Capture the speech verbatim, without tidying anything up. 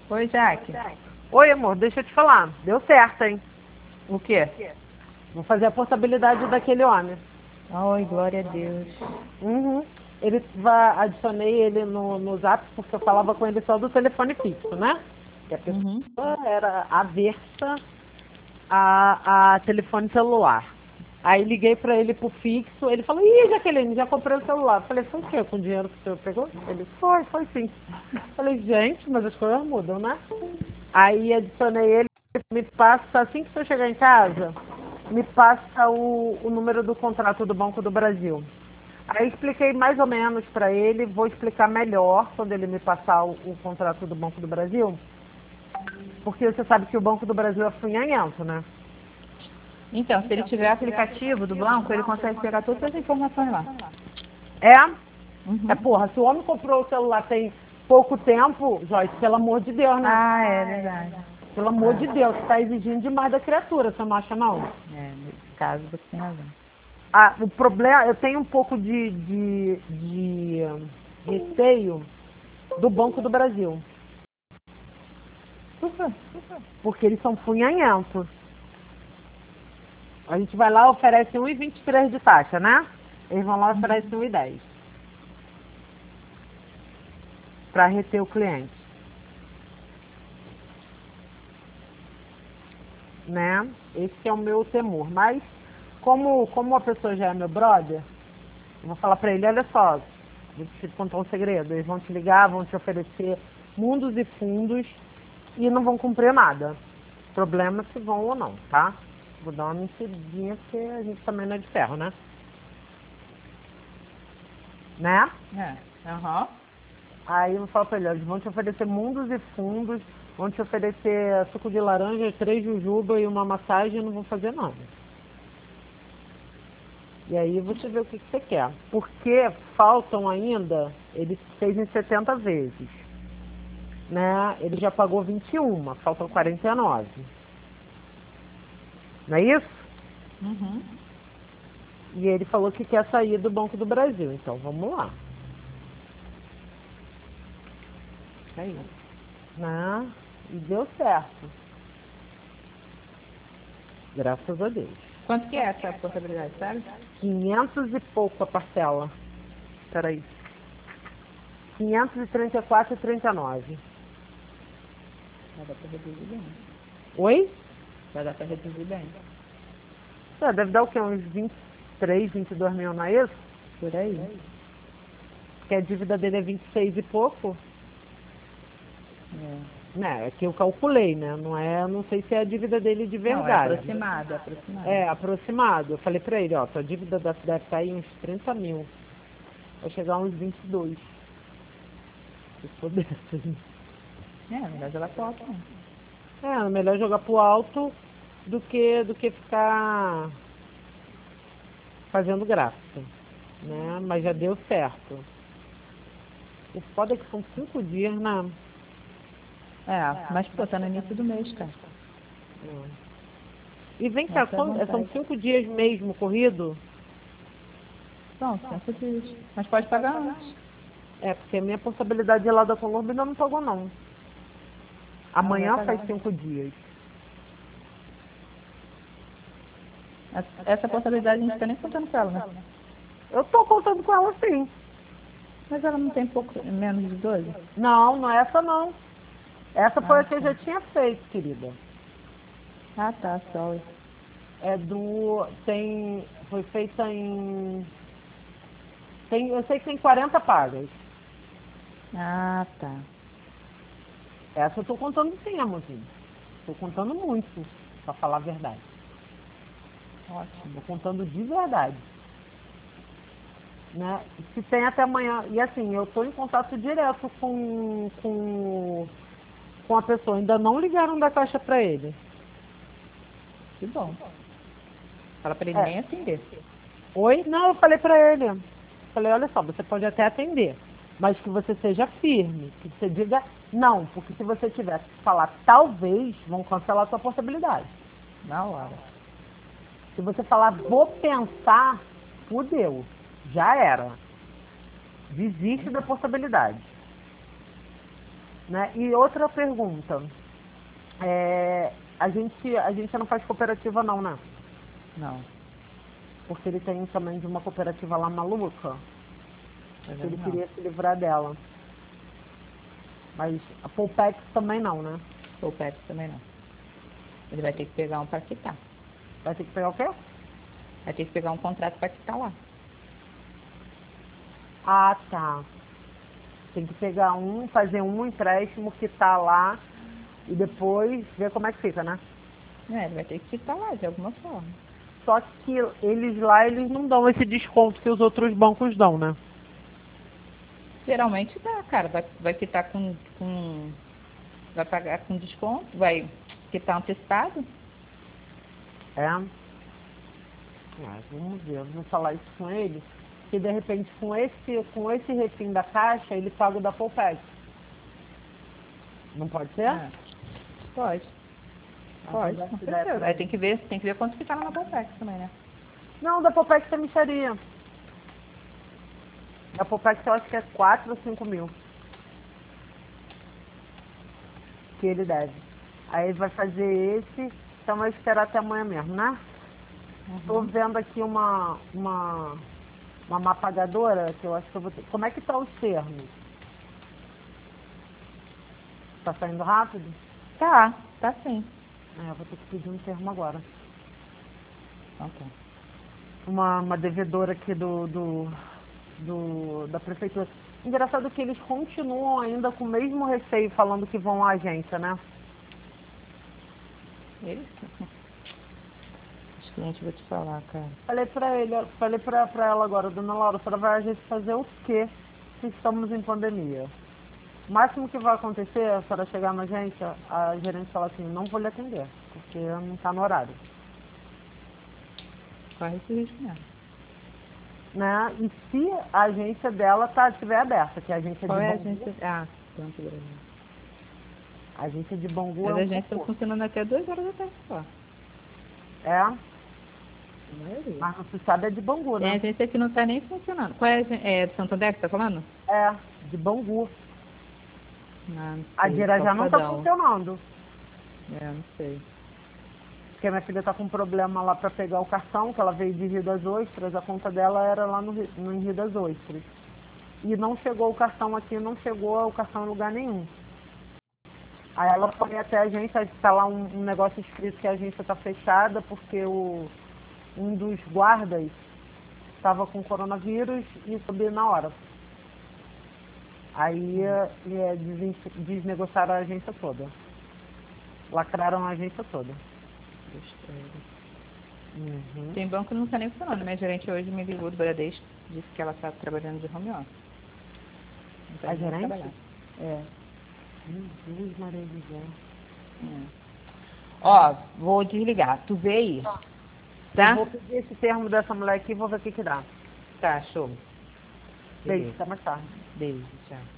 Oi, Jaque. Oi, amor, deixa eu te falar. Deu certo, hein? O quê? Vou fazer a portabilidade daquele homem. Oi, glória a Deus. Uhum. Ele vai, adicionei ele no, no Zap porque eu falava com ele só do telefone fixo, né? E a pessoa Uhum. era aversa a, a telefone celular. Aí liguei pra ele pro fixo, ele falou, ih, Jaqueline, já comprei o celular. Falei, foi o quê? Com o dinheiro que o senhor pegou? Ele, foi, foi sim. Falei, gente, mas as coisas mudam, né? Aí adicionei ele, me passa, assim que o senhor chegar em casa, me passa o, o número do contrato do Banco do Brasil. Aí expliquei mais ou menos para ele, vou explicar melhor quando ele me passar o, o contrato do Banco do Brasil, porque você sabe que o Banco do Brasil é funhanhento, né? Então, se ele tiver aplicativo do banco, ele consegue pegar todas as informações lá. É? É, Uhum. porra, se o homem comprou o celular tem pouco tempo, Joyce, pelo amor de Deus, né? Ah, é verdade. Pelo amor de Deus, você tá exigindo demais da criatura, você não acha não? É, nesse caso você tem razão. Ah, o problema, eu tenho um pouco de, de, de hum, receio do Banco do Brasil, Por quê? porque eles são funhanhentos. A gente vai lá e oferece um e vinte e três de taxa, né? Eles vão lá e oferecem um e dez para reter o cliente, né? Esse é o meu temor. Mas como, como a pessoa já é meu brother, eu vou falar para ele, olha só, vou te contar um segredo, eles vão te ligar, vão te oferecer mundos e fundos e não vão cumprir nada. Problema se vão ou não, tá? Vou dar uma mentidinha porque a gente também não é de ferro, né? Né? É. Aham. Aí eu vou falar pra ele, ó, eles vão te oferecer mundos e fundos, vão te oferecer suco de laranja, três jujuba e uma massagem e não vão fazer nada. E aí você vê o que, que você quer. Porque faltam ainda, ele fez em setenta vezes. Né? Ele já pagou vinte e um, faltam quarenta e nove. Não é isso? Uhum. E ele falou que quer sair do Banco do Brasil. Então vamos lá. É isso. Né? E deu certo. Graças a Deus. Quanto que é essa portabilidade, sabe? Quinhentos e pouco a parcela. Peraí. quinhentos e trinta e quatro e trinta e nove. Vai dar pra reduzir bem. Oi? Vai dar pra reduzir bem. É, deve dar o quê? Uns vinte e três, vinte e dois mil, não é isso? Por aí. Porque a dívida dele é vinte e seis e pouco. É. Né, é que eu calculei, né? Não é, não sei se é a dívida dele de Não, é verdade. aproximado, é aproximado. É, aproximado. Eu falei pra ele, ó, tua dívida deve deve estar aí uns trinta mil. Vai chegar a uns vinte e dois. Se for dessas. É, melhor jogar pro alto, né? É, melhor jogar pro alto do que, do que ficar fazendo graça. Né? Mas já deu certo. O foda é que são cinco dias, né? É, mas pô, tá no início do mês, cara. E vem cá, Essa é a quando- são vantagem. cinco dias mesmo corrido? Não, cinco dias. Mas pode pagar antes. É, porque a minha possibilidade lá da Colômbia ainda não pagou não. Não, vai Amanhã pagar. faz cinco dias. Essa portabilidade a gente tá nem contando com ela, né? Eu tô contando com ela sim. Mas ela não tem pouco, menos de doze? Não, não é essa não. Essa foi Ah, a que eu tá. já tinha feito, querida. Ah, tá, sorry. É do. Tem. Foi feita em. Tem, eu sei que tem quarenta pagas. Ah, tá. Essa eu tô contando sim, amorzinho. Tô contando muito, pra falar a verdade. Ótimo. Tô contando de verdade. Né? Se tem até amanhã. E assim, eu tô em contato direto com, com, com a pessoa. Ainda não ligaram da caixa pra ele. Que bom. Fala pra ele É. nem atender. Oi? Não, eu falei pra ele. Falei, olha só, você pode até atender, mas que você seja firme, que você diga não, porque se você tivesse que falar talvez, vão cancelar a sua portabilidade. Na hora. Se você falar vou pensar, fudeu, já era. Desiste da portabilidade. Né? E outra pergunta. É, a, gente, a gente não faz cooperativa não, né? Não, Porque ele tem também de uma cooperativa lá maluca. mas Ele não. queria se livrar dela. Mas a Poupex também não, né? O Pet também não. Ele vai ter que pegar um para quitar. Vai ter que pegar o quê? Vai ter que pegar um contrato para quitar lá. Ah, tá. Tem que pegar um, fazer um empréstimo que tá lá e depois ver como é que fica, né? É, ele vai ter que quitar lá de alguma forma. Só que eles lá, eles não dão esse desconto que os outros bancos dão, né? Geralmente dá, cara. Vai, vai quitar com, com. Vai pagar com desconto, vai quitar antecipado. É. Ah, vamos ver, vamos falar isso com ele. Que de repente com esse, com esse refim da caixa, ele paga o da Poupex. Não pode ser? É, pode. Ah, Pode, então dá com essa ideia certeza. pra Aí ele. tem que ver, tem que ver quanto que tá lá na Bolpex também, né? Não, da Poupex é micharia. Da Poupex eu acho que é quatro ou cinco mil que ele deve. Aí vai fazer esse, então vai esperar até amanhã mesmo, né? Tô Uhum. vendo aqui uma, uma, uma apagadora que eu acho que eu vou ter. Como é que tá os termos? Tá saindo rápido? Tá, tá sim. É, eu vou ter que pedir um termo agora. Então tá. Uma, uma devedora aqui do, do, do, da prefeitura. Engraçado que eles continuam ainda com o mesmo receio falando que vão à agência, né? Isso. Os clientes, vou te falar, cara. Falei pra ele, falei pra, pra ela agora, dona Laura, a senhora vai a gente fazer o quê se estamos em pandemia? O máximo que vai acontecer é a senhora chegar na agência, a gerente fala assim, não vou lhe atender, porque não está no horário. Corre esse risco mesmo. Né? E se a agência dela tá, estiver aberta, que a agência Qual de é a Bangu, agência? Ah, Banco do Brasil. a agência de Bangu é As um agências estão cocô. funcionando até duas horas da tarde só. É, A maioria. mas não se sabe é de Bangu, Tem né? agência que não tá nem funcionando. Qual é a agência? É do Santander que tá falando? É, de Bangu. Não, não A sei. Gira já não está Calçadão. funcionando. É, não sei. Porque minha filha está com problema lá para pegar o cartão, que ela veio de Rio das Ostras, a conta dela era lá no, Rio- no Rio das Ostras. E não chegou o cartão aqui, não chegou o cartão em lugar nenhum. Aí ela foi até a agência, está lá um, um negócio escrito que a agência está fechada porque o, um dos guardas estava com coronavírus e subiu na hora. Aí é, des, desnegociaram a agência toda. Lacraram a agência toda. Besteira. Uhum. Tem banco que não tá nem funcionando. Minha gerente hoje me ligou do Bradesco, disse que ela tá trabalhando de home office. Não tá A indo nem gerente? trabalhar. É. Jesus, Maria José. É. Ó, vou desligar. Tu vê aí. Tá? Eu vou pedir esse termo dessa mulher aqui e vou ver o que que dá. Tá, show. Beijo, Beleza. até mais tarde. Beijo, tchau.